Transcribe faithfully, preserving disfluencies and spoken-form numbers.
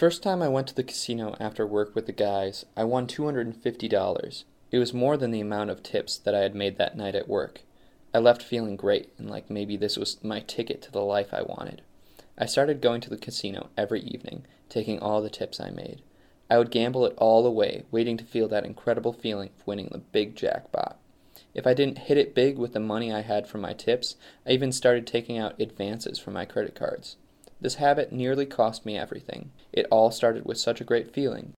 first time I went to the casino after work with the guys, I won two hundred fifty dollars. It was more than the amount of tips that I had made that night at work. I left feeling great and like maybe this was my ticket to the life I wanted. I started going to the casino every evening, taking all the tips I made. I would gamble it all away, waiting to feel that incredible feeling of winning the big jackpot. If I didn't hit it big with the money I had from my tips, I even started taking out advances from my credit cards. This habit nearly cost me everything. It all started with such a great feeling,